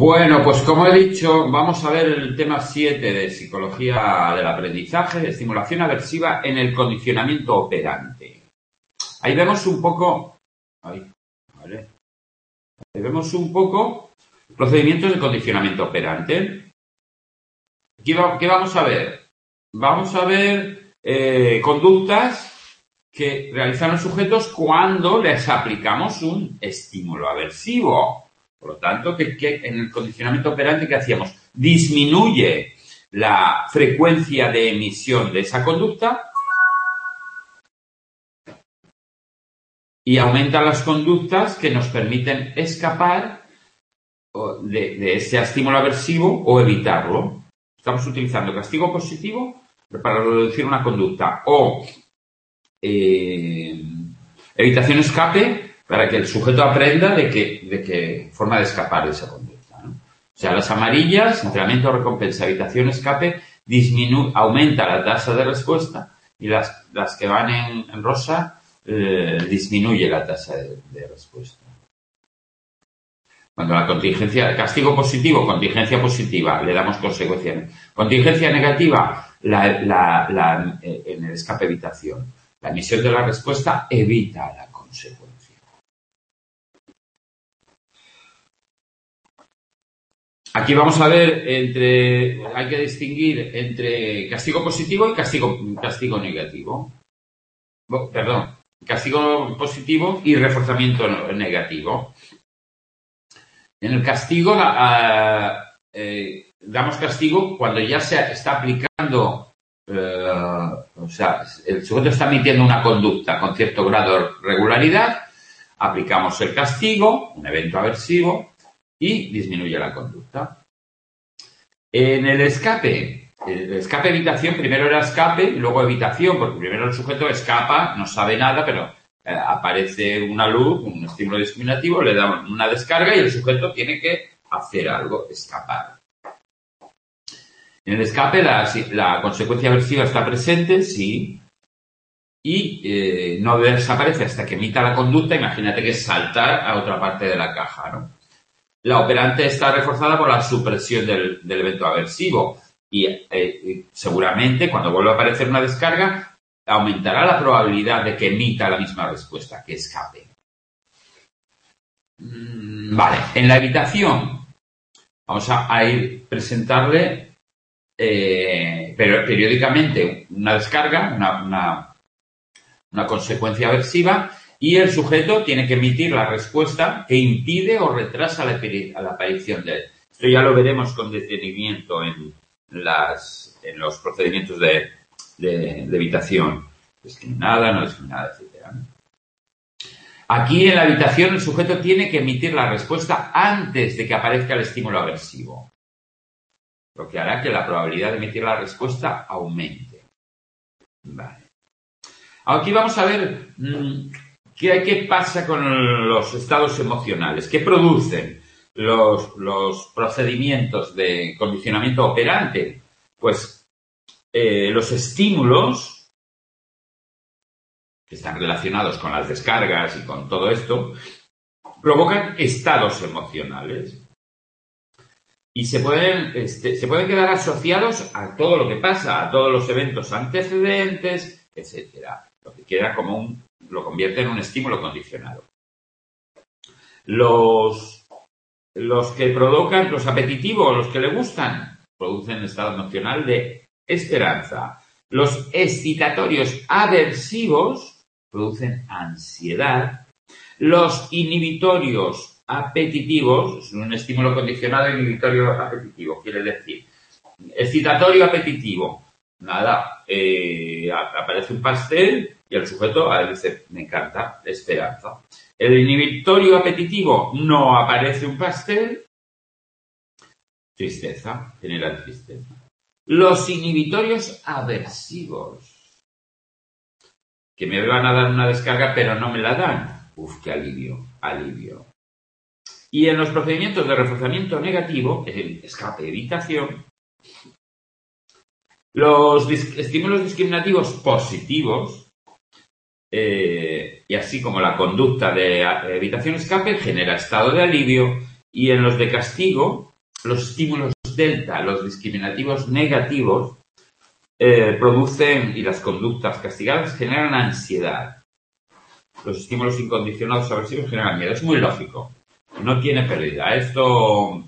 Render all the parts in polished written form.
Bueno, pues como he dicho, vamos a ver el tema 7 de psicología del aprendizaje, estimulación aversiva en el condicionamiento operante. Ahí vemos un poco, procedimientos de condicionamiento operante. ¿Qué vamos a ver? Vamos a ver conductas que realizan los sujetos cuando les aplicamos un estímulo aversivo. Por lo tanto, que en el condicionamiento operante, ¿qué hacíamos? Disminuye la frecuencia de emisión de esa conducta y aumenta las conductas que nos permiten escapar de ese estímulo aversivo o evitarlo. Estamos utilizando castigo positivo para reducir una conducta o evitación escape para que el sujeto aprenda de qué forma de escapar de esa conducta, ¿no? O sea, las amarillas, entrenamiento, recompensa, evitación, escape, aumenta la tasa de respuesta y las que van en rosa disminuye la tasa de respuesta. Cuando la contingencia, castigo positivo, contingencia positiva, le damos consecuencia. Contingencia negativa, en el escape evitación. La emisión de la respuesta evita la consecuencia. Aquí vamos a ver hay que distinguir entre castigo positivo y castigo negativo. Perdón, castigo positivo y reforzamiento negativo. En el castigo, damos castigo cuando ya se está aplicando, o sea, el sujeto está emitiendo una conducta con cierto grado de regularidad, aplicamos el castigo, un evento aversivo, y disminuye la conducta. En el escape evitación, primero era escape y luego evitación, porque primero el sujeto escapa, no sabe nada, pero aparece una luz, un estímulo discriminativo, le da una descarga y el sujeto tiene que hacer algo, escapar. En el escape la consecuencia aversiva está presente, sí, y no desaparece hasta que emita la conducta. Imagínate que es saltar a otra parte de la caja, ¿no? La operante está reforzada por la supresión del evento aversivo y seguramente cuando vuelva a aparecer una descarga aumentará la probabilidad de que emita la misma respuesta, que escape. Vale, en la evitación vamos a ir presentarle periódicamente una descarga, una consecuencia aversiva, y el sujeto tiene que emitir la respuesta que impide o retrasa la aparición de él. Esto ya lo veremos con detenimiento en los procedimientos de evitación. Discriminada, no discriminada, etc. Aquí en la evitación el sujeto tiene que emitir la respuesta antes de que aparezca el estímulo aversivo, lo que hará que la probabilidad de emitir la respuesta aumente. Vale. Aquí vamos a ver qué pasa con los estados emocionales, qué producen los procedimientos de condicionamiento operante. Pues los estímulos que están relacionados con las descargas y con todo esto provocan estados emocionales y se pueden quedar asociados a todo lo que pasa, a todos los eventos antecedentes, etcétera. Lo que queda lo convierte en un estímulo condicionado. Los que provocan, los apetitivos, los que le gustan, producen estado emocional de esperanza. Los excitatorios aversivos producen ansiedad. Los inhibitorios apetitivos, es un estímulo condicionado inhibitorio apetitivo, quiere decir, excitatorio apetitivo, nada, aparece un pastel y el sujeto dice, me encanta, esperanza. El inhibitorio apetitivo, no aparece un pastel, tristeza, genera tristeza. Los inhibitorios aversivos, que me van a dar una descarga pero no me la dan. Qué alivio. Y en los procedimientos de reforzamiento negativo, el escape, evitación, los estímulos discriminativos positivos, y así como la conducta de evitación-escape, genera estado de alivio, y en los de castigo, los estímulos delta, los discriminativos negativos, producen, y las conductas castigadas generan ansiedad. Los estímulos incondicionados aversivos generan miedo. Es muy lógico. No tiene pérdida. Esto...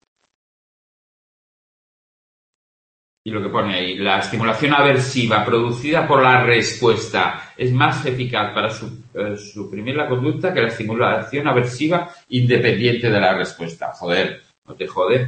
Y lo que pone ahí, la estimulación aversiva producida por la respuesta es más eficaz para suprimir la conducta que la estimulación aversiva independiente de la respuesta. Joder, no te jode.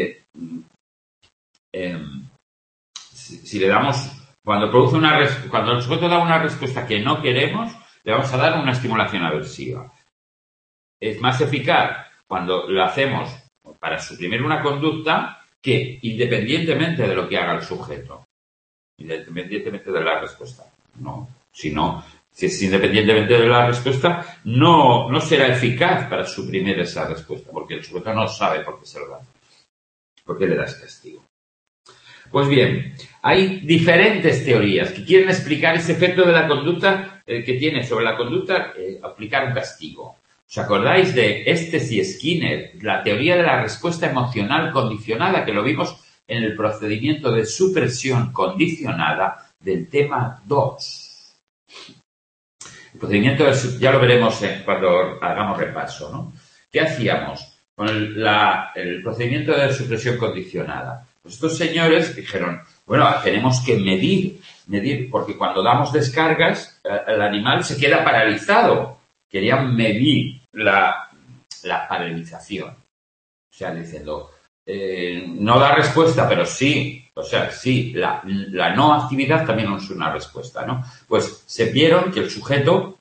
Si le damos, cuando el sujeto da una respuesta que no queremos, le vamos a dar una estimulación aversiva. Es más eficaz cuando lo hacemos para suprimir una conducta que independientemente de lo que haga el sujeto, independientemente de la respuesta. No, si es independientemente de la respuesta, no será eficaz para suprimir esa respuesta, porque el sujeto no sabe por qué se lo da, por qué le das castigo. Pues bien, hay diferentes teorías que quieren explicar ese efecto de la conducta que tiene sobre la conducta aplicar un castigo. ¿Os acordáis de Estes y Skinner, la teoría de la respuesta emocional condicionada, que lo vimos en el procedimiento de supresión condicionada del tema 2? El procedimiento, ya lo veremos cuando hagamos repaso, ¿no? ¿Qué hacíamos con el procedimiento de supresión condicionada? Pues estos señores dijeron, bueno, tenemos que medir, porque cuando damos descargas, el animal se queda paralizado. Querían medir la paralización. O sea, diciendo, no da respuesta, pero sí, o sea, sí, la no actividad también es una respuesta, ¿no? Pues se vieron que el sujeto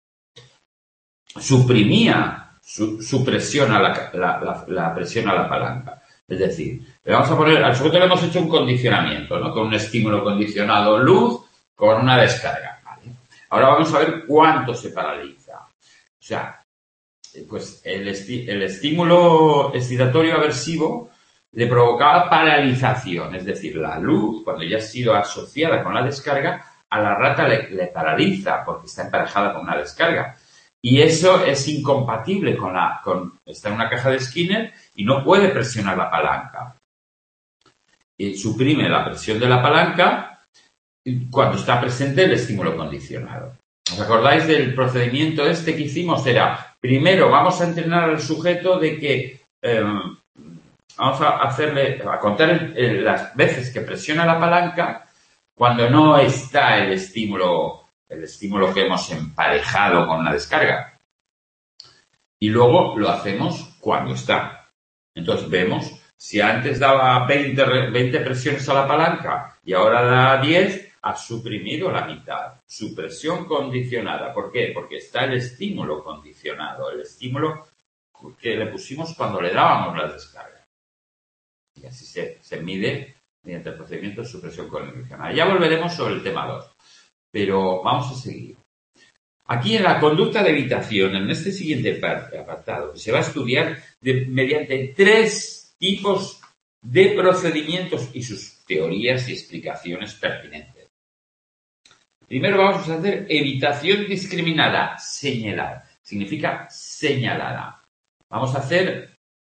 suprimía su presión a la presión a la palanca. Es decir, le vamos a poner, al sujeto le hemos hecho un condicionamiento, ¿no? Con un estímulo condicionado luz, con una descarga, ¿vale? Ahora vamos a ver cuánto se paraliza. O sea, pues el estímulo excitatorio aversivo le provocaba paralización, es decir, la luz, cuando ya ha sido asociada con la descarga, a la rata le paraliza porque está emparejada con una descarga. Y eso es incompatible está en una caja de Skinner y no puede presionar la palanca. Y suprime la presión de la palanca cuando está presente el estímulo condicionado. ¿Os acordáis del procedimiento que hicimos? Era, primero vamos a entrenar al sujeto de que vamos a contar las veces que presiona la palanca cuando no está el estímulo que hemos emparejado con la descarga. Y luego lo hacemos cuando está. Entonces vemos, si antes daba 20 presiones a la palanca y ahora da 10, ha suprimido la mitad. Supresión condicionada. ¿Por qué? Porque está el estímulo condicionado, el estímulo que le pusimos cuando le dábamos la descarga. Y así se mide mediante el procedimiento de supresión condicionada. Ya volveremos sobre el tema 2, pero vamos a seguir. Aquí en la conducta de evitación, en este siguiente apartado, se va a estudiar mediante 3 tipos de procedimientos y sus teorías y explicaciones pertinentes. Primero vamos a hacer evitación discriminada, señalada. Significa señalada. Vamos a hacer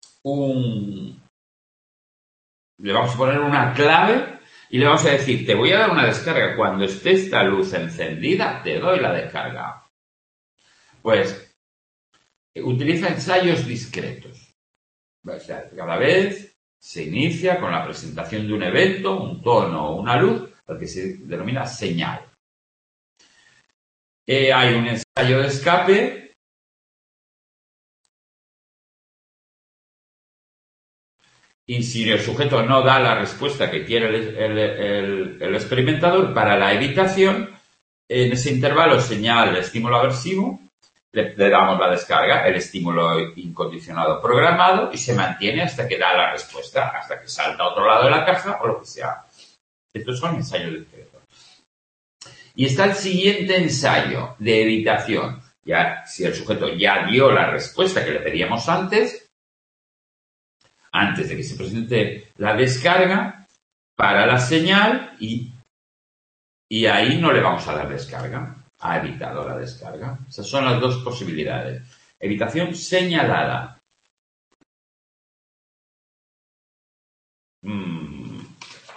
le vamos a poner una clave y le vamos a decir, te voy a dar una descarga. Cuando esté esta luz encendida, te doy la descarga. Pues, utiliza ensayos discretos. O sea, cada vez se inicia con la presentación de un evento, un tono o una luz, lo que se denomina señal. Hay un ensayo de escape y si el sujeto no da la respuesta que quiere el experimentador para la evitación, en ese intervalo señal estímulo aversivo, le damos la descarga, el estímulo incondicionado programado y se mantiene hasta que da la respuesta, hasta que salta a otro lado de la caja o lo que sea. Estos son ensayos discretos. Y está el siguiente ensayo de evitación. Ya, si el sujeto ya dio la respuesta que le pedíamos antes de que se presente la descarga, para la señal y ahí no le vamos a dar descarga. Ha evitado la descarga. Esas son las 2 posibilidades. Evitación señalada.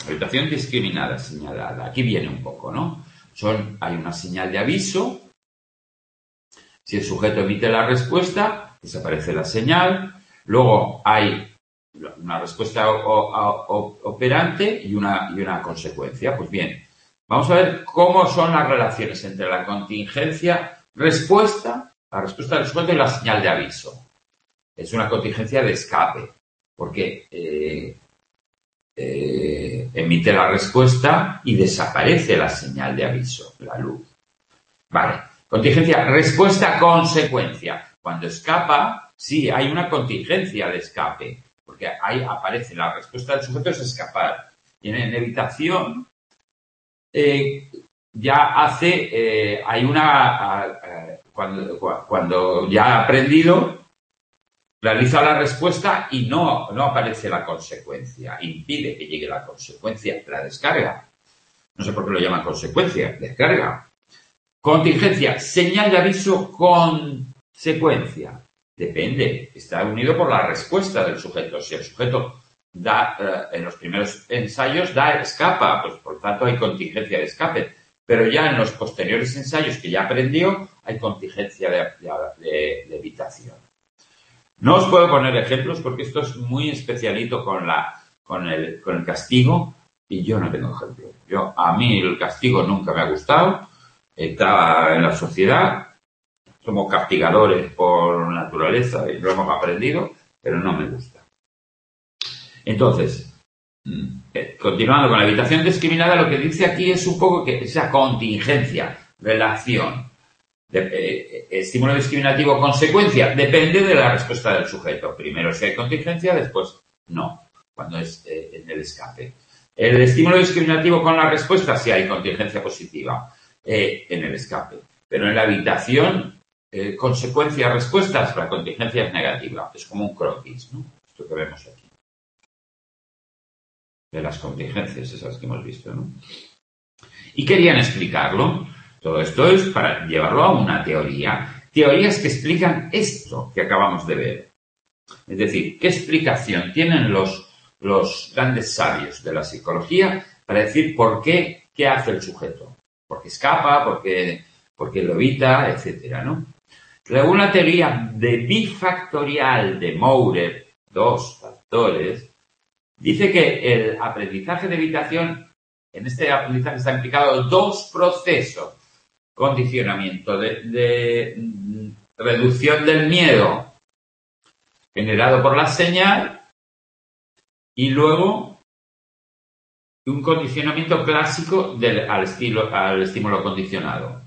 Habitación discriminada, señalada. Aquí viene un poco, ¿no? Hay una señal de aviso. Si el sujeto emite la respuesta, desaparece la señal. Luego hay una respuesta operante y una consecuencia. Pues bien, vamos a ver cómo son las relaciones entre la contingencia respuesta, la respuesta del sujeto y la señal de aviso. Es una contingencia de escape, porque emite la respuesta y desaparece la señal de aviso, la luz. Vale. Contingencia, respuesta, consecuencia. Cuando escapa, sí, hay una contingencia de escape, porque ahí aparece la respuesta del sujeto es escapar. Y en evitación cuando ya ha aprendido, realiza la respuesta y no aparece la consecuencia, impide que llegue la consecuencia, la descarga. No sé por qué lo llaman consecuencia, descarga. Contingencia, señal de aviso, consecuencia. Depende, está unido por la respuesta del sujeto. Si el sujeto en los primeros ensayos escapa, pues por tanto hay contingencia de escape. Pero ya en los posteriores ensayos que ya aprendió, hay contingencia de evitación. No os puedo poner ejemplos porque esto es muy especialito con el castigo y yo no tengo ejemplos. A mí el castigo nunca me ha gustado. Estaba en la sociedad, somos castigadores por naturaleza y lo hemos aprendido, pero no me gusta. Entonces, continuando con la evitación discriminada, lo que dice aquí es un poco que esa contingencia, relación, estímulo discriminativo, consecuencia, depende de la respuesta del sujeto. Primero si hay contingencia, después no, cuando es en el escape. El estímulo discriminativo con la respuesta, si hay contingencia positiva. En el escape. Pero en la evitación, consecuencias, respuestas, la contingencia es negativa. Es como un croquis, ¿no? Esto que vemos aquí. De las contingencias esas que hemos visto, ¿no? Y querían explicarlo. Todo esto es para llevarlo a una teoría. Teorías que explican esto que acabamos de ver. Es decir, ¿qué explicación tienen los grandes sabios de la psicología para decir qué hace el sujeto? Porque escapa, porque lo evita, etcétera, ¿no? Según la teoría de bifactorial de Maurer, 2 factores, dice que el aprendizaje de evitación, en este aprendizaje está implicado 2 procesos. Condicionamiento de reducción del miedo generado por la señal y luego un condicionamiento clásico al estímulo condicionado.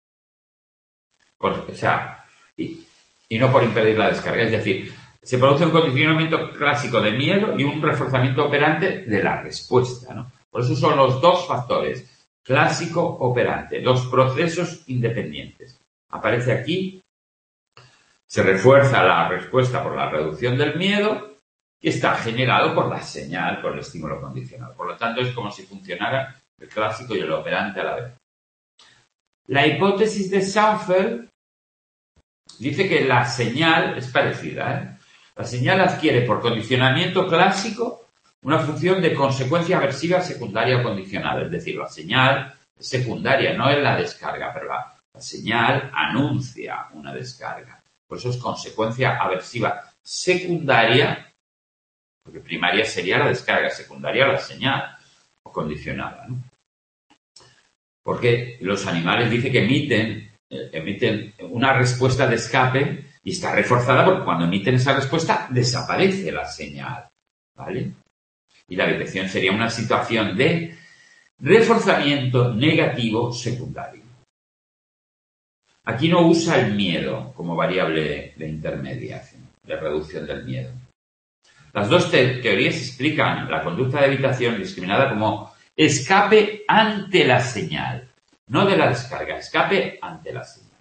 Y no por impedir la descarga. Es decir, se produce un condicionamiento clásico de miedo y un reforzamiento operante de la respuesta, ¿no? Por eso son los 2 factores. Clásico, operante. 2 procesos independientes. Aparece aquí. Se refuerza la respuesta por la reducción del miedo que está generado por la señal, por el estímulo condicionado. Por lo tanto, es como si funcionara el clásico y el operante a la vez. La hipótesis de Seinfeld dice que la señal es parecida, La señal adquiere por condicionamiento clásico una función de consecuencia aversiva secundaria o condicionada. Es decir, la señal es secundaria, no es la descarga, pero la señal anuncia una descarga. Por eso es consecuencia aversiva secundaria, porque primaria sería la descarga, secundaria la señal o condicionada, ¿no? Porque los animales dicen que emiten una respuesta de escape y está reforzada porque cuando emiten esa respuesta desaparece la señal, ¿vale? Y la evitación sería una situación de reforzamiento negativo secundario. Aquí no usa el miedo como variable de intermediación, de reducción del miedo. Las 2 teorías explican la conducta de evitación discriminada como escape ante la señal, no de la descarga, escape ante la señal.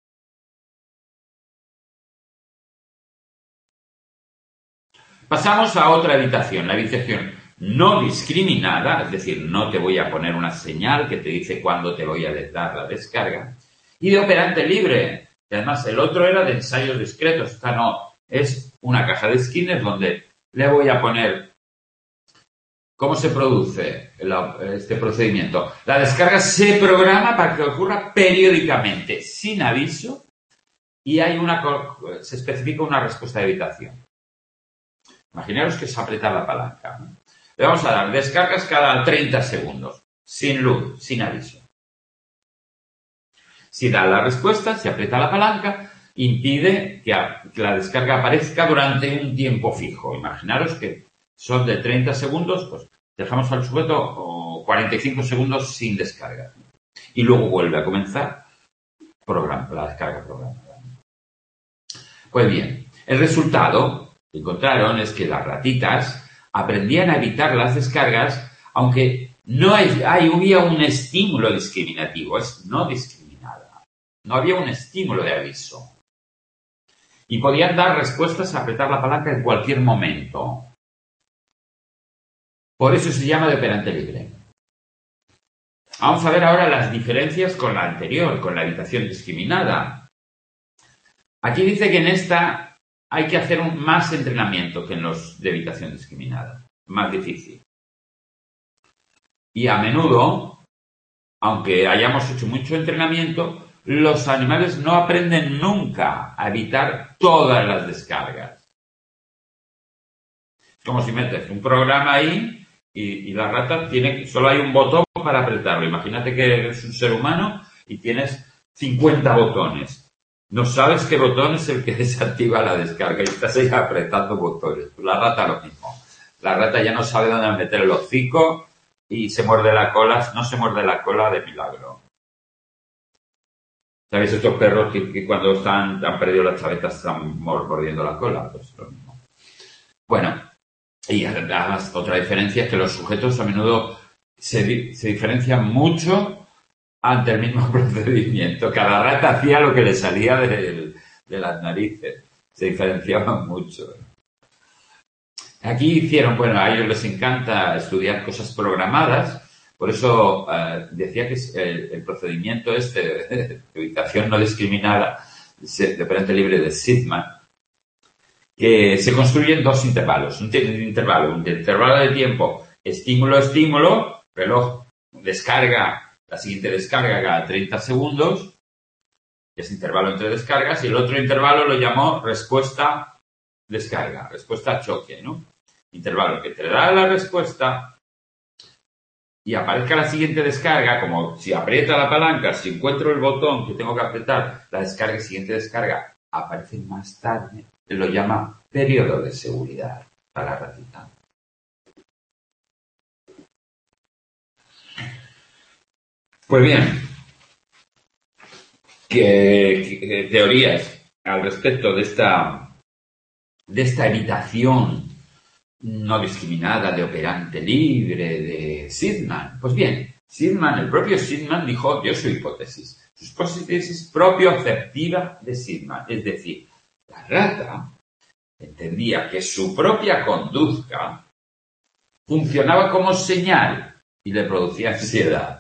Pasamos a otra evitación, la evitación no discriminada, es decir, no te voy a poner una señal que te dice cuándo te voy a dar la descarga, y de operante libre. Y además, el otro era de ensayos discretos, esta no, es una caja de Skinner donde le voy a poner ¿Cómo se produce este procedimiento? La descarga se programa para que ocurra periódicamente, sin aviso, y se especifica una respuesta de evitación. Imaginaros que es apretar la palanca, ¿no? Le vamos a dar descargas cada 30 segundos, sin luz, sin aviso. Si da la respuesta, se aprieta la palanca, impide que la descarga aparezca durante un tiempo fijo. Imaginaros que son de 30 segundos, pues dejamos al sujeto 45 segundos sin descarga. Y luego vuelve a comenzar la descarga programada. Pues bien, el resultado que encontraron es que las ratitas aprendían a evitar las descargas, aunque no había un estímulo discriminativo, es no discriminada. No había un estímulo de aviso. Y podían dar respuestas a apretar la palanca en cualquier momento. Por eso se llama de operante libre. Vamos a ver ahora las diferencias con la anterior, con la evitación discriminada. Aquí dice que en esta hay que hacer más entrenamiento que en los de evitación discriminada. Más difícil. Y a menudo, aunque hayamos hecho mucho entrenamiento, los animales no aprenden nunca a evitar todas las descargas. Es como si metes un programa ahí y la rata solo hay un botón para apretarlo. Imagínate que eres un ser humano y tienes 50 botones. No sabes qué botón es el que desactiva la descarga y estás ahí apretando botones. La rata lo mismo. La rata ya no sabe dónde meter el hocico y se muerde la cola. No se muerde la cola de milagro. ¿Sabéis estos perros que cuando han perdido las chavetas están mordiendo la cola? Pues lo mismo. Bueno, y además otra diferencia es que los sujetos a menudo se diferencian mucho ante el mismo procedimiento. Cada rata hacía lo que le salía de las narices. Se diferenciaban mucho. Aquí hicieron, a ellos les encanta estudiar cosas programadas. Por eso decía que el procedimiento de evitación no discriminada, de operante libre de Sidman, que se construyen dos intervalos. Un intervalo de tiempo estímulo-estímulo, reloj descarga, la siguiente descarga cada 30 segundos, ese intervalo entre descargas, y el otro intervalo lo llamó respuesta-descarga, respuesta-choque, ¿no? Intervalo que te da la respuesta y aparezca la siguiente descarga, como si aprieta la palanca, si encuentro el botón que tengo que apretar, la descarga y siguiente descarga aparece más tarde. Lo llama periodo de seguridad para la ratita. Pues bien, ¿qué teorías al respecto de esta evitación no discriminada de operante libre de Sidman? Pues bien, el propio Sidman dijo su hipótesis. Su hipótesis propio-afectiva de Sidman. Es decir, la rata entendía que su propia conducta funcionaba como señal y le producía ansiedad.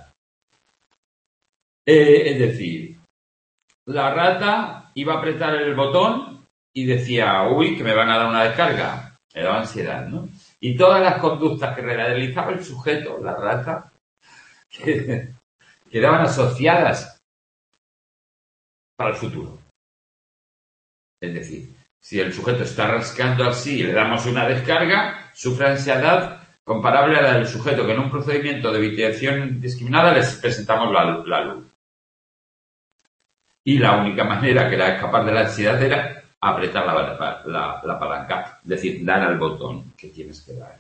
Es decir, la rata iba a apretar el botón y decía, uy, que me van a dar una descarga. Le daba ansiedad, ¿no? Y todas las conductas que realizaba el sujeto, la rata, quedaban asociadas para el futuro. Es decir, si el sujeto está rascando así y le damos una descarga, sufre ansiedad comparable a la del sujeto que en un procedimiento de evitación discriminada les presentamos la luz. Y la única manera que era escapar de la ansiedad era apretar la palanca, es decir, dar al botón que tienes que dar.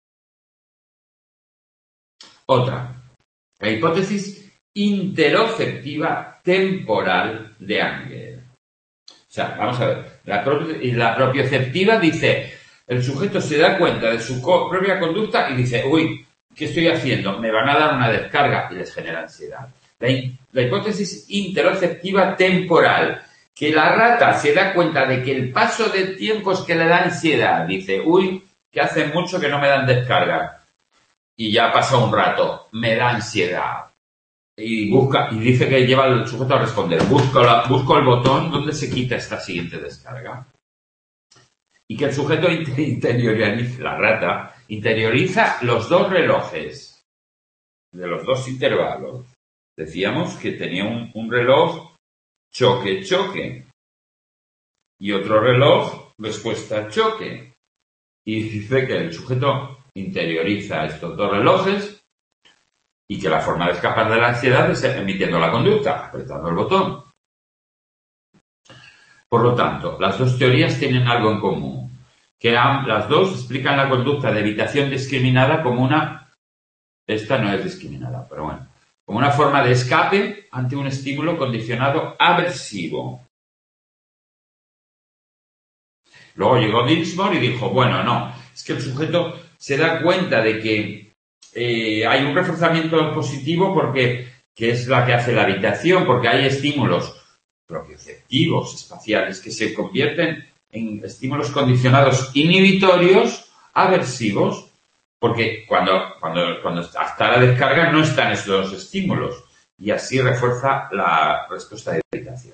Otra, la hipótesis interoceptiva temporal de Anger. O sea, vamos a ver, la propioceptiva dice, el sujeto se da cuenta de su propia conducta y dice, uy, ¿qué estoy haciendo? Me van a dar una descarga y les genera ansiedad. La hipótesis interoceptiva temporal, que la rata se da cuenta de que el paso del tiempo es que le da ansiedad. Dice, uy, que hace mucho que no me dan descarga. Y ya pasa un rato, me da ansiedad. Y dice que lleva al sujeto a responder, busco el botón donde se quita esta siguiente descarga. Y que el sujeto interioriza, la rata, interioriza los dos relojes de los dos intervalos. Decíamos que tenía un reloj choque-choque y otro reloj respuesta-choque. Y dice que el sujeto interioriza estos dos relojes y que la forma de escapar de la ansiedad es emitiendo la conducta, apretando el botón. Por lo tanto, las dos teorías tienen algo en común, que las dos explican la conducta de evitación discriminada como esta no es discriminada, pero bueno, como una forma de escape ante un estímulo condicionado aversivo. Luego llegó Dinsmore y dijo, bueno, no, es que el sujeto se da cuenta de que hay un reforzamiento positivo que es la que hace la evitación, porque hay estímulos propioceptivos espaciales que se convierten en estímulos condicionados inhibitorios aversivos, porque cuando hasta la descarga no están esos estímulos y así refuerza la respuesta de evitación.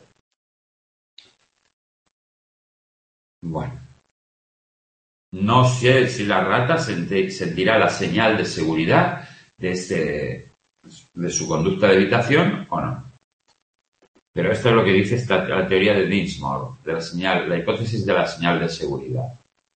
Bueno, no sé si la rata sentirá la señal de seguridad de su conducta de evitación o no. Pero esto es lo que dice la teoría de Dinsmore, la hipótesis de la señal de seguridad.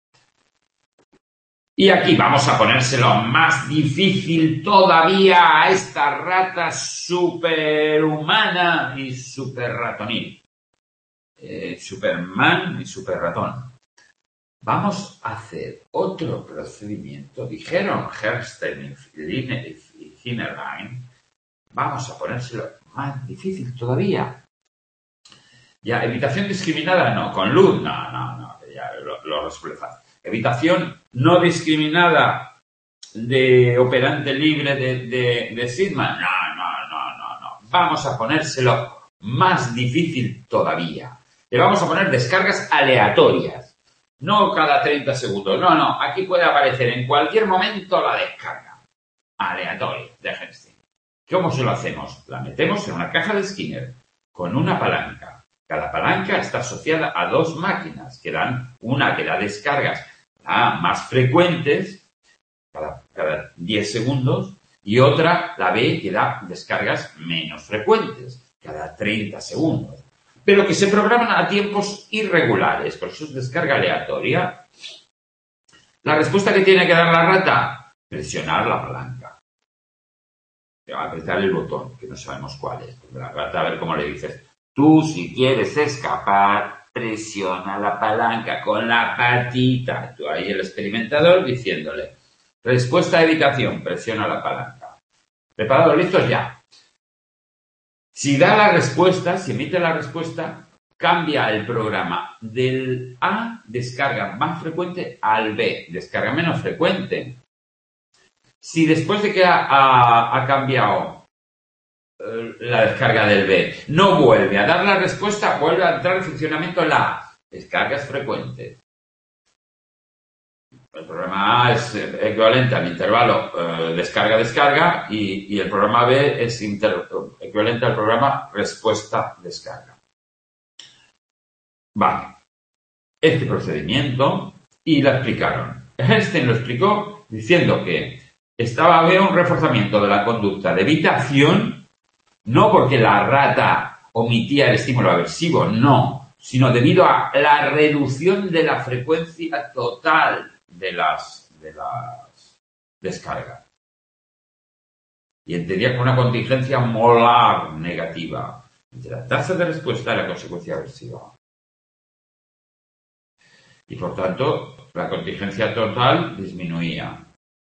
Y aquí vamos a ponérselo más difícil todavía a esta rata superhumana y superratonil. Superman y superratón. Vamos a hacer otro procedimiento, dijeron Herrstein y Hinnerlein, vamos a ponérselo más difícil todavía. Ya, evitación discriminada no, con luz, no, ya lo resuelve fácil. Evitación no discriminada de operante libre de Sigma, no. Vamos a ponérselo más difícil todavía. Le vamos a poner descargas aleatorias. No cada 30 segundos. No. Aquí puede aparecer en cualquier momento la descarga aleatoria de Herrstein. ¿Cómo se lo hacemos? La metemos en una caja de Skinner con una palanca. Cada palanca está asociada a dos máquinas que dan una que da descargas más frecuentes cada 10 segundos y otra, la B, que da descargas menos frecuentes cada 30 segundos. Pero que se programan a tiempos irregulares, por eso es descarga aleatoria. La respuesta que tiene que dar la rata, presionar la palanca. Apretar el botón, que no sabemos cuál es. Porque la rata, a ver cómo le dices, tú si quieres escapar, presiona la palanca con la patita. Tú ahí el experimentador diciéndole, respuesta de evitación, presiona la palanca. ¿Preparados? ¿Listos? Ya. Si da la respuesta, si emite la respuesta, cambia el programa del A, descarga más frecuente, al B, descarga menos frecuente. Si después de que ha cambiado la descarga del B, no vuelve a dar la respuesta, vuelve a entrar en funcionamiento la A, descargas frecuentes. El programa A es equivalente al intervalo descarga-descarga y el programa B es equivalente al programa respuesta-descarga. Vale. Este procedimiento y lo explicaron. Herrstein lo explicó diciendo que había un reforzamiento de la conducta de evitación, no porque la rata omitía el estímulo aversivo, no, sino debido a la reducción de la frecuencia total de las descargas. Y entendía como una contingencia molar negativa entre la tasa de respuesta y la consecuencia aversiva. Y por tanto, la contingencia total disminuía.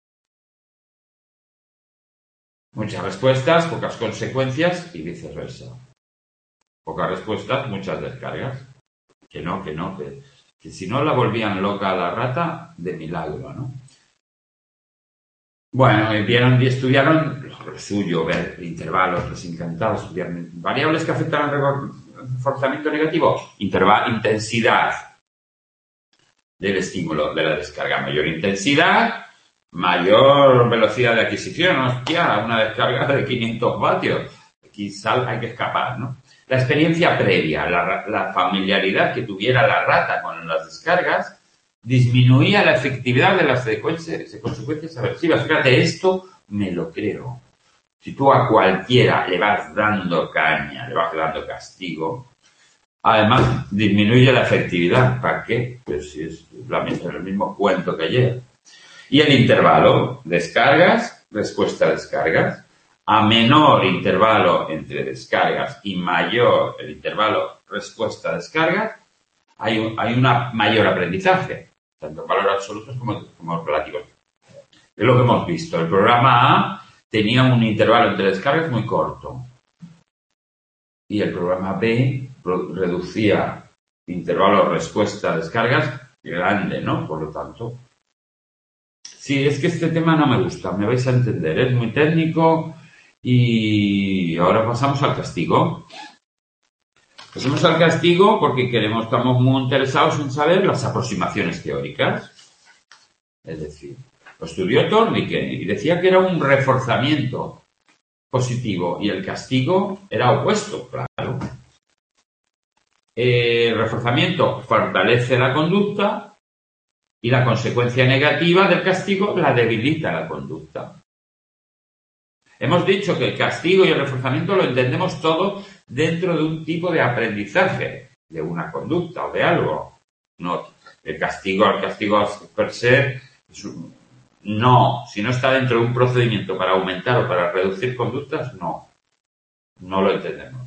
Muchas respuestas, pocas consecuencias y viceversa. Pocas respuestas, muchas descargas. Que si no la volvían loca a la rata, de milagro, ¿no? Bueno, vieron y estudiaron lo suyo, ver intervalos, les encantaba estudiar variables que afectan al reforzamiento negativo, intensidad del estímulo de la descarga, mayor intensidad, mayor velocidad de adquisición, hostia, una descarga de 500 vatios, quizá hay que escapar, ¿no? La experiencia previa, la familiaridad que tuviera la rata con las descargas disminuía la efectividad de las consecuencias aversivas. Fíjate, esto me lo creo. Si tú a cualquiera le vas dando caña, le vas dando castigo, además disminuye la efectividad. ¿Para qué? Pues si es el mismo cuento que ayer. Y el intervalo, descargas, respuesta, descargas. A menor intervalo entre descargas y mayor el intervalo respuesta, descargas, hay un mayor aprendizaje, tanto en valores absolutos como relativos. Es lo que hemos visto. El programa A tenía un intervalo entre descargas muy corto y el programa B reducía intervalo respuesta-descargas grande, ¿no? Por lo tanto, sí, es que este tema no me gusta, me vais a entender, es muy técnico y ahora pasamos al castigo. Pasamos al castigo porque estamos muy interesados en saber las aproximaciones teóricas. Es decir, lo estudió Torniken y decía que era un reforzamiento positivo y el castigo era opuesto, claro. El reforzamiento fortalece la conducta y la consecuencia negativa del castigo la debilita la conducta. Hemos dicho que el castigo y el reforzamiento lo entendemos todo dentro de un tipo de aprendizaje, de una conducta o de algo. No, el castigo per se, no, si no está dentro de un procedimiento para aumentar o para reducir conductas, no lo entendemos.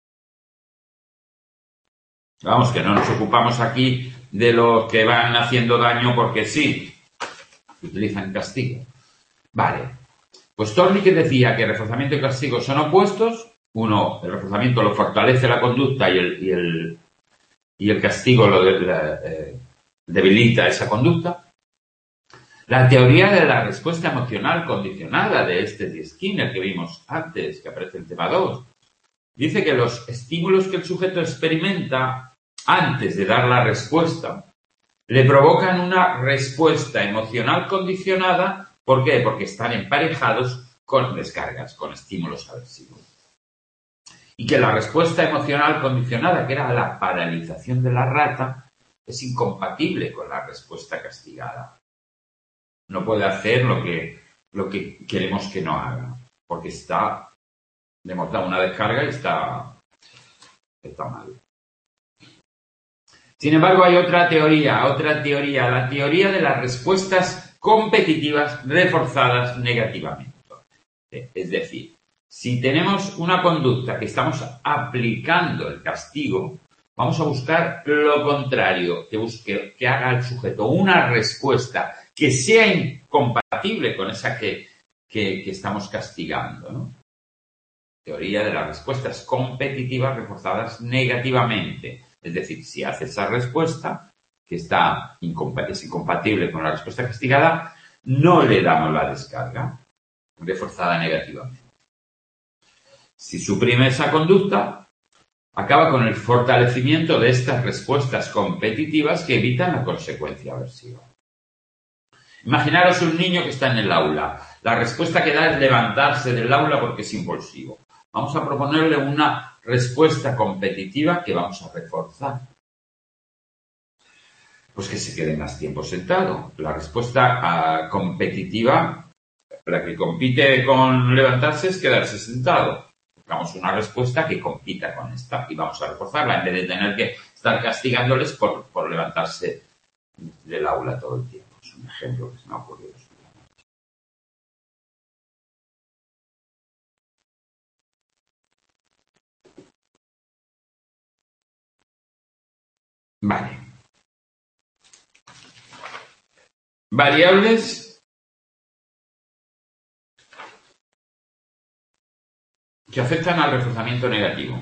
Vamos, que no nos ocupamos aquí de los que van haciendo daño porque sí, utilizan castigo. Vale. Pues Torniken decía que reforzamiento y castigo son opuestos. Uno, el reforzamiento lo fortalece la conducta y el castigo lo debilita esa conducta. La teoría de la respuesta emocional condicionada de Skinner que vimos antes, que aparece en tema 2, dice que los estímulos que el sujeto experimenta antes de dar la respuesta le provocan una respuesta emocional condicionada. ¿Por qué? Porque están emparejados con descargas, con estímulos aversivos. Y que la respuesta emocional condicionada, que era la paralización de la rata, es incompatible con la respuesta castigada. No puede hacer lo que queremos que no haga, porque está demostrada una descarga y está mal. Sin embargo, hay otra teoría, la teoría de las respuestas competitivas reforzadas negativamente. Es decir, si tenemos una conducta que estamos aplicando el castigo, vamos a buscar lo contrario, que haga el sujeto una respuesta que sea incompatible con esa que estamos castigando, ¿no? Teoría de las respuestas competitivas reforzadas negativamente. Es decir, si hace esa respuesta que es incompatible con la respuesta castigada, no le damos la descarga reforzada negativamente. Si suprime esa conducta, acaba con el fortalecimiento de estas respuestas competitivas que evitan la consecuencia aversiva. Imaginaros un niño que está en el aula. La respuesta que da es levantarse del aula porque es impulsivo. Vamos a proponerle una respuesta competitiva que vamos a reforzar. Pues que se quede más tiempo sentado. La respuesta competitiva, la que compite con levantarse, es quedarse sentado. Buscamos una respuesta que compita con esta y vamos a reforzarla en vez de tener que estar castigándoles por levantarse del aula todo el tiempo. Es un ejemplo que se me ha ocurrido. Vale. Variables que afectan al reforzamiento negativo.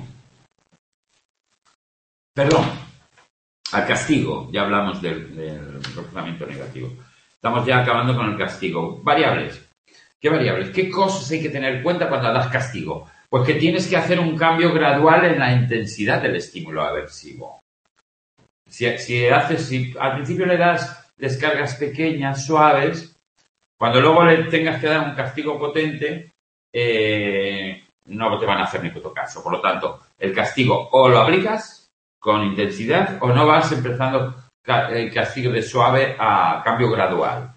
Perdón, al castigo. Ya hablamos del reforzamiento negativo. Estamos ya acabando con el castigo. Variables. ¿Qué variables? ¿Qué cosas hay que tener en cuenta cuando das castigo? Pues que tienes que hacer un cambio gradual en la intensidad del estímulo aversivo. Si al principio le das descargas pequeñas, suaves, cuando luego le tengas que dar un castigo potente, no te van a hacer ni puto caso. Por lo tanto, el castigo o lo aplicas con intensidad o no vas empezando el castigo de suave a cambio gradual,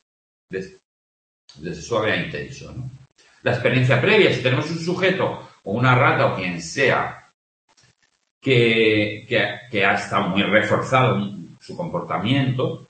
desde suave a intenso, ¿no? La experiencia previa, si tenemos un sujeto o una rata o quien sea que ha estado muy reforzado en su comportamiento,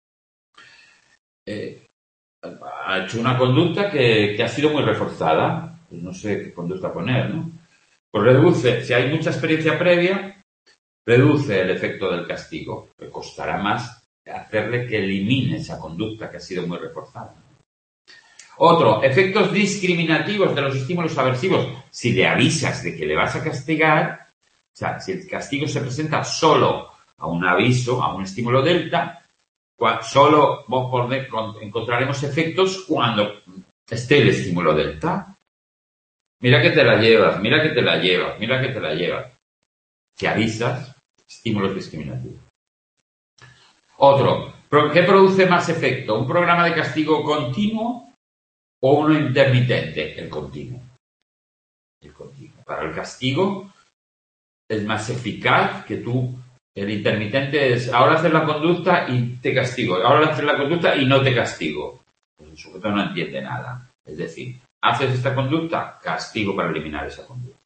ha hecho una conducta que ha sido muy reforzada, pues no sé qué conducta poner, ¿no? Pues reduce, si hay mucha experiencia previa, reduce el efecto del castigo, que costará más hacerle que elimine esa conducta que ha sido muy reforzada. Otro, efectos discriminativos de los estímulos aversivos. Si le avisas de que le vas a castigar, o sea, si el castigo se presenta solo a un aviso, a un estímulo delta, solo encontraremos efectos cuando esté el estímulo delta. Mira que te la llevas, mira que te la llevas, mira que te la llevas. Si avisas, estímulos discriminativos. Otro, ¿qué produce más efecto? ¿Un programa de castigo continuo o uno intermitente? El continuo. El continuo. Para el castigo es más eficaz que tú. El intermitente es, ahora haces la conducta y te castigo, ahora haces la conducta y no te castigo. Pues el sujeto no entiende nada. Es decir, haces esta conducta, castigo para eliminar esa conducta.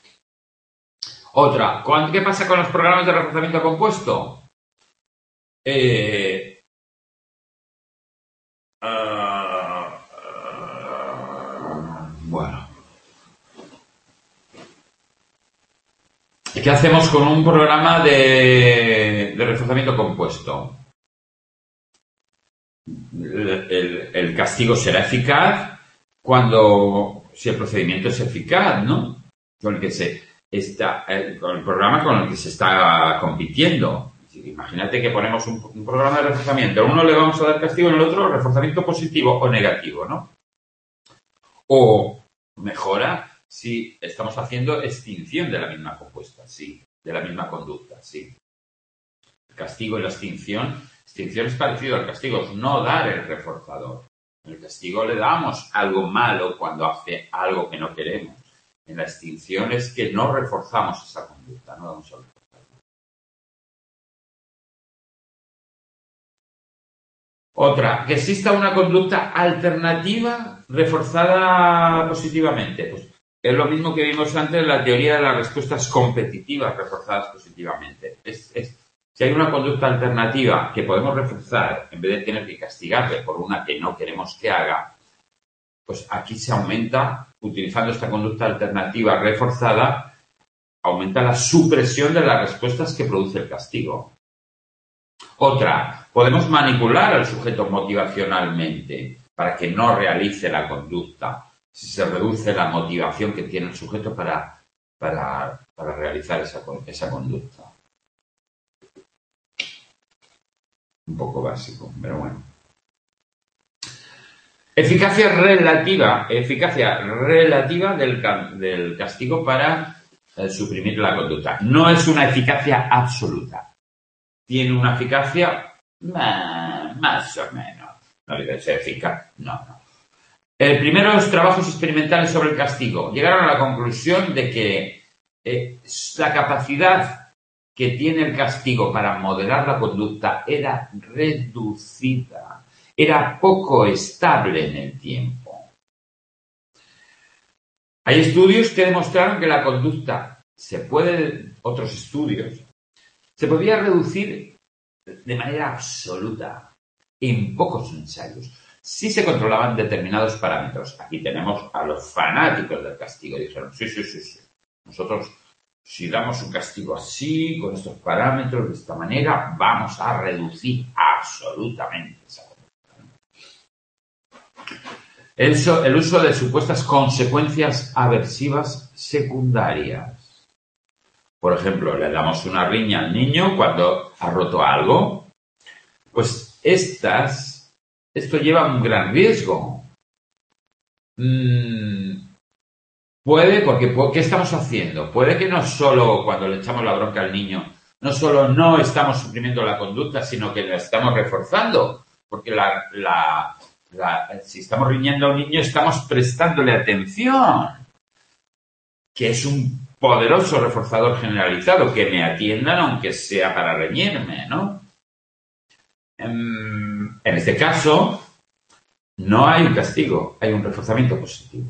Otra, ¿qué pasa con los programas de reforzamiento compuesto? Bueno. ¿Qué hacemos con un programa de reforzamiento compuesto? El castigo será eficaz si el procedimiento es eficaz, ¿no? Con el programa con el que se está compitiendo. Imagínate que ponemos un programa de reforzamiento. A uno le vamos a dar castigo, en el otro reforzamiento positivo o negativo, ¿no? O mejora si estamos haciendo extinción de la misma compuesta, sí, de la misma conducta, sí. El castigo y la extinción es parecido al castigo, es no dar el reforzador. En el castigo le damos algo malo cuando hace algo que no queremos. En la extinción es que no reforzamos esa conducta, no damos el reforzador. Otra, que exista una conducta alternativa reforzada positivamente. Pues es lo mismo que vimos antes en la teoría de las respuestas competitivas reforzadas positivamente. Si hay una conducta alternativa que podemos reforzar en vez de tener que castigarle por una que no queremos que haga, pues aquí se aumenta, utilizando esta conducta alternativa reforzada, aumenta la supresión de las respuestas que produce el castigo. Otra, podemos manipular al sujeto motivacionalmente para que no realice la conducta. Si se reduce la motivación que tiene el sujeto para realizar esa conducta. Un poco básico, pero bueno. Eficacia relativa del castigo para suprimir la conducta. No es una eficacia absoluta. Tiene una eficacia más o menos. No debe ser eficaz. No. Primeros trabajos experimentales sobre el castigo llegaron a la conclusión de que la capacidad que tiene el castigo para moderar la conducta era reducida, era poco estable en el tiempo. Hay estudios que demostraron que la conducta otros estudios, se podía reducir de manera absoluta en pocos ensayos. Sí se controlaban determinados parámetros. Aquí tenemos a los fanáticos del castigo. Dijeron, sí. Nosotros, si damos un castigo así, con estos parámetros, de esta manera, vamos a reducir absolutamente esa conducta. El uso de supuestas consecuencias aversivas secundarias. Por ejemplo, le damos una riña al niño cuando ha roto algo. Pues esto lleva un gran riesgo. ¿Qué estamos haciendo? Puede que no solo cuando le echamos la bronca al niño, no solo no estamos suprimiendo la conducta, sino que la estamos reforzando. Porque si estamos riñendo a un niño, estamos prestándole atención. Que es un poderoso reforzador generalizado, que me atiendan aunque sea para reñirme, ¿no? En este caso, no hay un castigo, hay un reforzamiento positivo.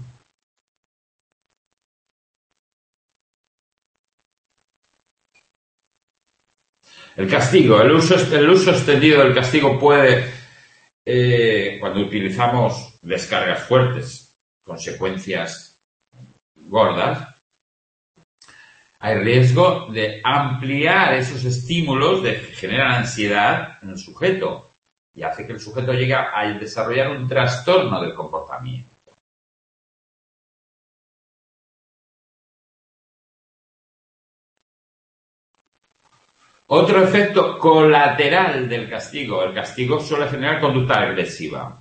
El castigo, el uso extendido del castigo puede, cuando utilizamos descargas fuertes, consecuencias gordas, hay riesgo de ampliar esos estímulos que generan ansiedad en el sujeto y hace que el sujeto llegue a desarrollar un trastorno del comportamiento. Otro efecto colateral del castigo. El castigo suele generar conducta agresiva.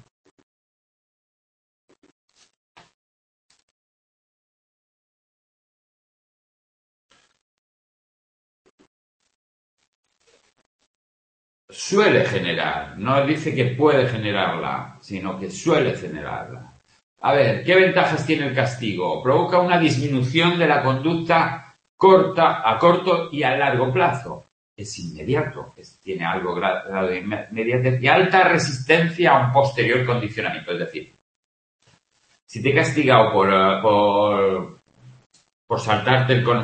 Suele generar, no dice que puede generarla, sino que suele generarla. A ver, ¿qué ventajas tiene el castigo? Provoca una disminución de la conducta a corto y a largo plazo. Es inmediato, tiene algo grado de inmediatez y alta resistencia a un posterior condicionamiento. Es decir, si te he castigado por saltarte el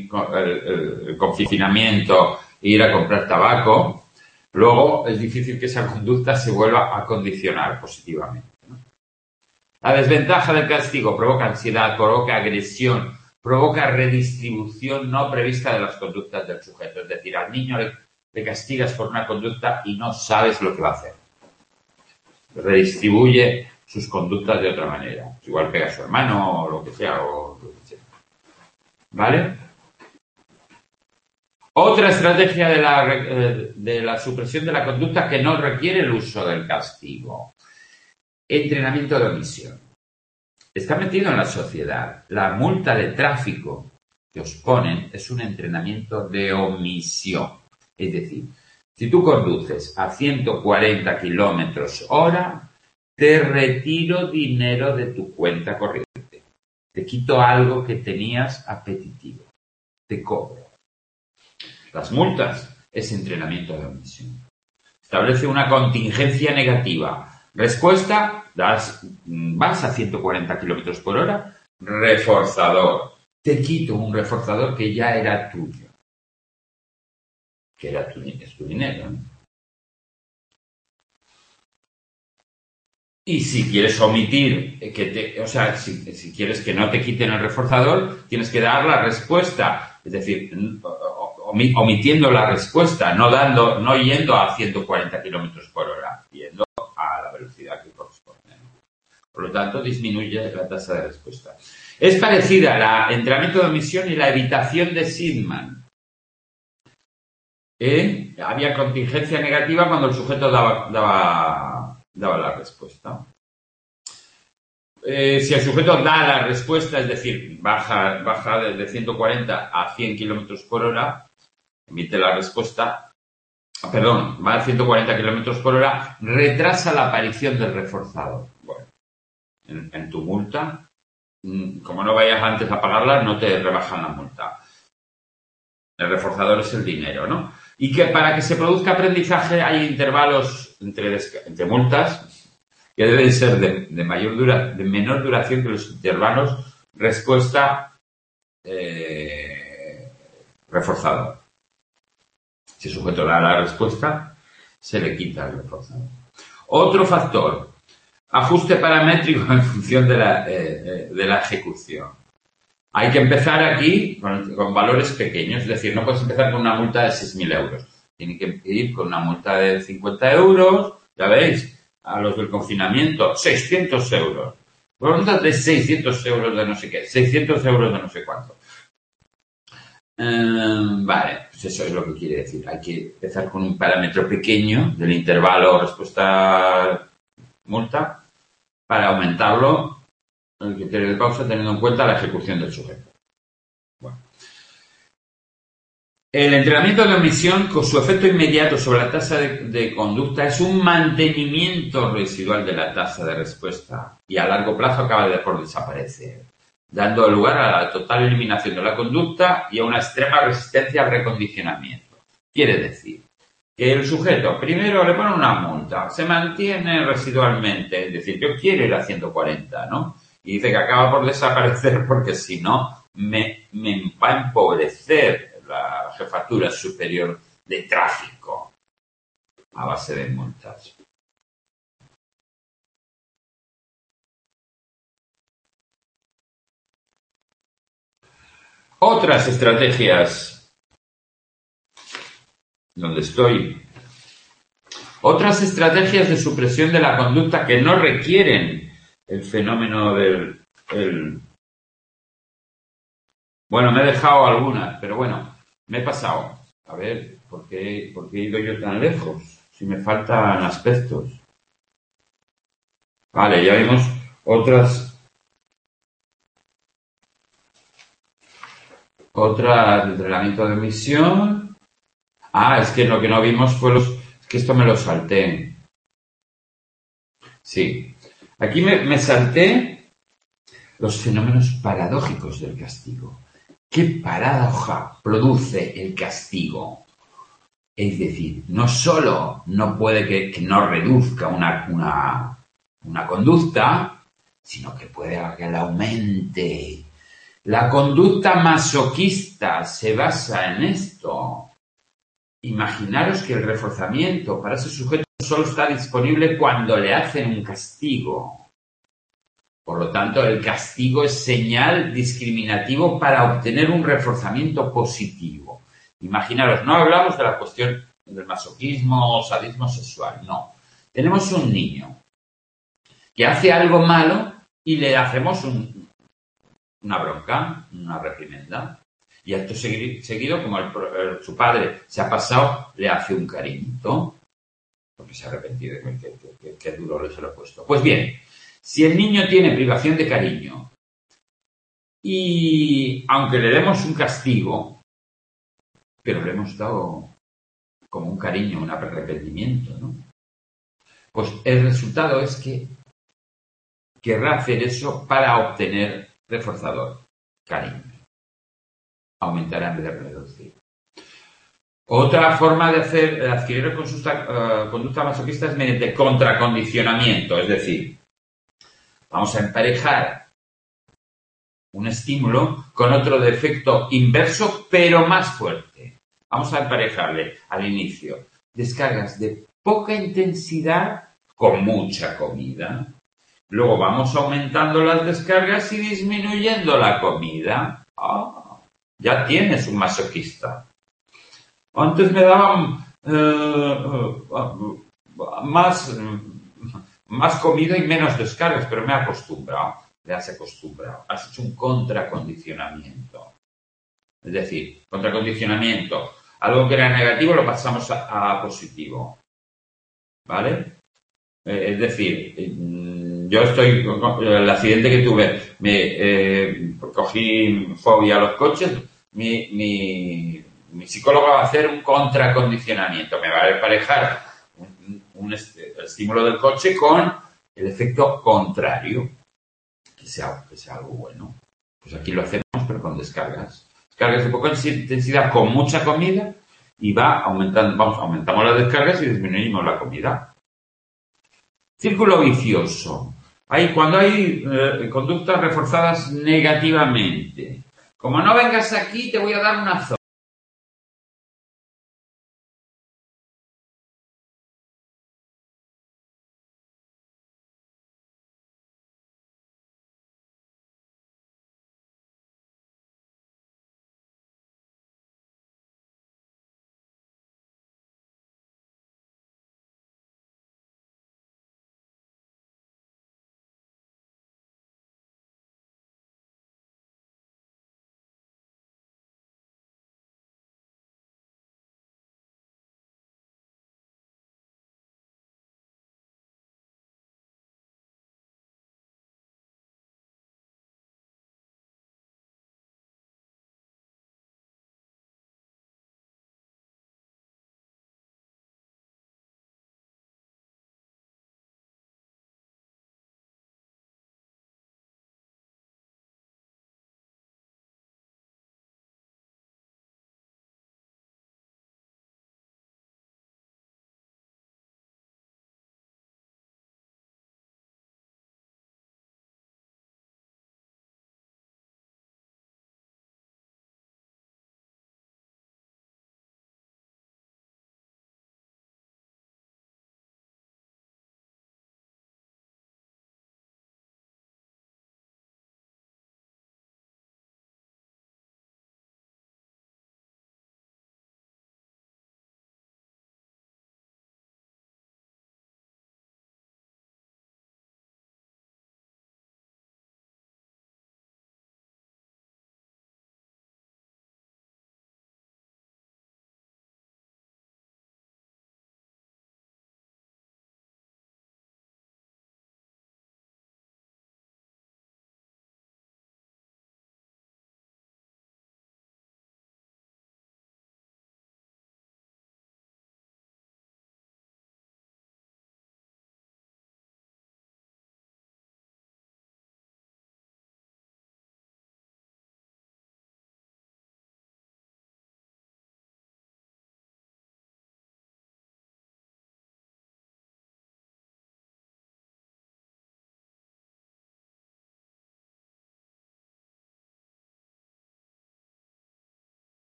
confinamiento e ir a comprar tabaco, luego es difícil que esa conducta se vuelva a condicionar positivamente, ¿no? La desventaja del castigo provoca ansiedad, provoca agresión, provoca redistribución no prevista de las conductas del sujeto. Es decir, al niño le castigas por una conducta y no sabes lo que va a hacer. Redistribuye sus conductas de otra manera. Igual pega a su hermano o lo que sea. ¿Vale? Otra estrategia de la supresión de la conducta que no requiere el uso del castigo. Entrenamiento de omisión. Está metido en la sociedad. La multa de tráfico que os ponen es un entrenamiento de omisión. Es decir, si tú conduces a 140 kilómetros hora, te retiro dinero de tu cuenta corriente. Te quito algo que tenías apetitivo. Te cobro. Las multas es entrenamiento de omisión. Establece una contingencia negativa. Respuesta, vas a 140 kilómetros por hora, reforzador. Te quito un reforzador que ya era tuyo. Que es tu dinero, ¿no? Y si quieres omitir, si quieres que no te quiten el reforzador, tienes que dar la respuesta. Es decir, omitiendo la respuesta, no yendo a 140 kilómetros por hora, yendo a la velocidad que corresponde. Por lo tanto, disminuye la tasa de respuesta. Es parecida al entrenamiento de omisión y la evitación de Sidman. Había contingencia negativa cuando el sujeto daba la respuesta. Si el sujeto da la respuesta, es decir, baja de 140 a 100 kilómetros por hora, emite la respuesta, va a 140 kilómetros por hora, retrasa la aparición del reforzador. Bueno, en tu multa, como no vayas antes a pagarla, no te rebajan la multa. El reforzador es el dinero, ¿no? Y que para que se produzca aprendizaje hay intervalos entre multas que deben ser de menor duración que los intervalos respuesta reforzador. Si el sujeto da la respuesta, se le quita el reforzador. Otro factor, ajuste paramétrico en función de la ejecución. Hay que empezar aquí con valores pequeños, es decir, no puedes empezar con una multa de 6.000 euros. Tiene que ir con una multa de 50 euros, ya veis, a los del confinamiento, 600 euros. Multas de 600 euros de no sé qué, 600 euros de no sé cuánto. Vale, pues eso es lo que quiere decir. Hay que empezar con un parámetro pequeño del intervalo respuesta-multa para aumentarlo el criterio de pausa teniendo en cuenta la ejecución del sujeto. Bueno. El entrenamiento de omisión, con su efecto inmediato sobre la tasa de conducta, es un mantenimiento residual de la tasa de respuesta y a largo plazo acaba por desaparecer, dando lugar a la total eliminación de la conducta y a una extrema resistencia al recondicionamiento. Quiere decir que el sujeto primero le pone una multa, se mantiene residualmente, es decir, yo quiero ir a 140, ¿no? Y dice que acaba por desaparecer porque si no me va a empobrecer la jefatura superior de tráfico a base de multas. Otras estrategias, donde estoy, otras estrategias de supresión de la conducta que no requieren el fenómeno del... Bueno, me he dejado algunas, pero bueno, me he pasado. A ver, ¿por qué he ido yo tan lejos? Si me faltan aspectos. Vale, ya vimos otras entrenamiento de misión. Ah, es que lo que no vimos fue es que esto me lo salté. Sí. Aquí me salté los fenómenos paradójicos del castigo. ¿Qué paradoja produce el castigo? Es decir, no solo no puede que no reduzca una conducta, sino que puede que la aumente. La conducta masoquista se basa en esto. Imaginaros que el reforzamiento para ese sujeto solo está disponible cuando le hacen un castigo. Por lo tanto, el castigo es señal discriminativo para obtener un reforzamiento positivo. Imaginaros, no hablamos de la cuestión del masoquismo o sadismo sexual, no. Tenemos un niño que hace algo malo y le hacemos una bronca, una reprimenda. Y acto seguido, como su padre se ha pasado, le hace un cariñito, porque se ha arrepentido de que duro le se lo he puesto. Pues bien, si el niño tiene privación de cariño y aunque le demos un castigo, pero le hemos dado como un cariño, un arrepentimiento, ¿no? Pues el resultado es que querrá hacer eso para obtener reforzador, cariño. Aumentará en vez de reducir. Otra forma de adquirir conducta masoquista es mediante contracondicionamiento, es decir, vamos a emparejar un estímulo con otro de efecto inverso, pero más fuerte. Vamos a emparejarle al inicio descargas de poca intensidad con mucha comida. Luego vamos aumentando las descargas y disminuyendo la comida. Ya tienes un masoquista. Antes me daban más comida y menos descargas, pero me he acostumbrado. Te has acostumbrado. Has hecho un contracondicionamiento. Es decir, contracondicionamiento. Algo que era negativo lo pasamos a positivo. ¿Vale? Es decir, yo el accidente que tuve, cogí fobia a los coches, mi psicólogo va a hacer un contracondicionamiento, me va a emparejar el estímulo del coche con el efecto contrario, que sea algo bueno. Pues aquí lo hacemos, pero con descargas. Descargas de poca intensidad con mucha comida y aumentamos las descargas y disminuimos la comida. Círculo vicioso. Cuando hay conductas reforzadas negativamente. Como no vengas aquí, te voy a dar un azón.